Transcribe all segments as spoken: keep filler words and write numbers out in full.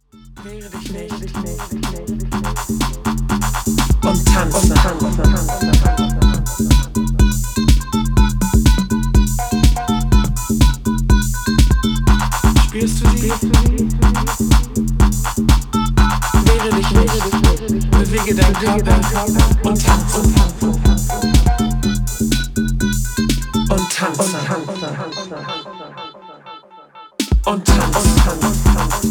Wehre dich nicht und tanze. Spürst du sie? Wehre dich nicht, bewege deinen Körper und tanze. Und tanze. Und tanze.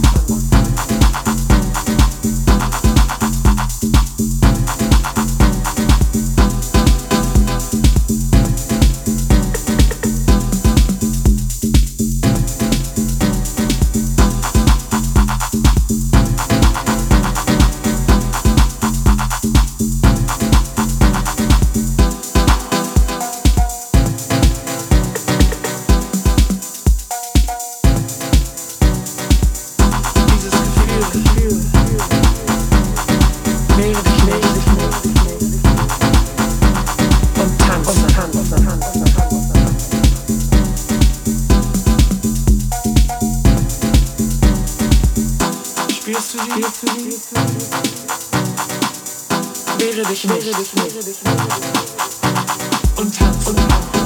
Spürst du sie? Wehre dich nicht und tanze.